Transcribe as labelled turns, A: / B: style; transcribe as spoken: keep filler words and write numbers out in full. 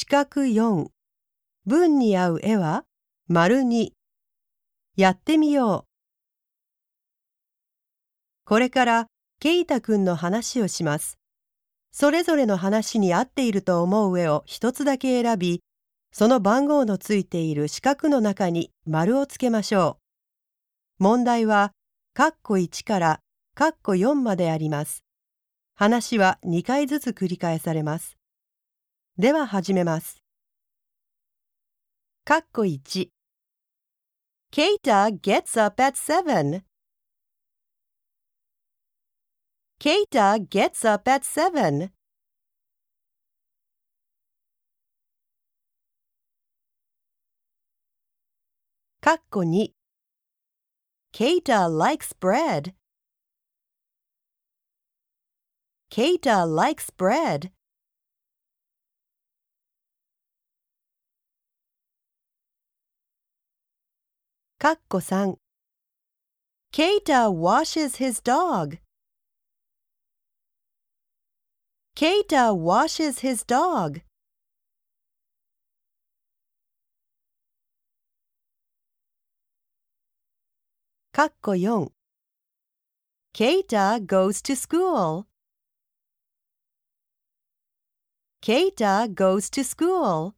A: 四角よん、文に合う絵は丸に。やってみよう。これからケイタくんの話をします。それぞれの話に合っていると思う絵を一つだけ選び、その番号のついている四角の中に丸をつけましょう。問題は、カッコいちからカッコよんまであります。話はにかいずつ繰り返されます。では始めます。カッコいち Keita gets up at seven. Keita gets up at seven. カッコに Keita likes bread. Keita likes bread. カッコさん Keita washes his dog. Keita washes his dog. カッコよん Keita goes to school. Keita goes to school.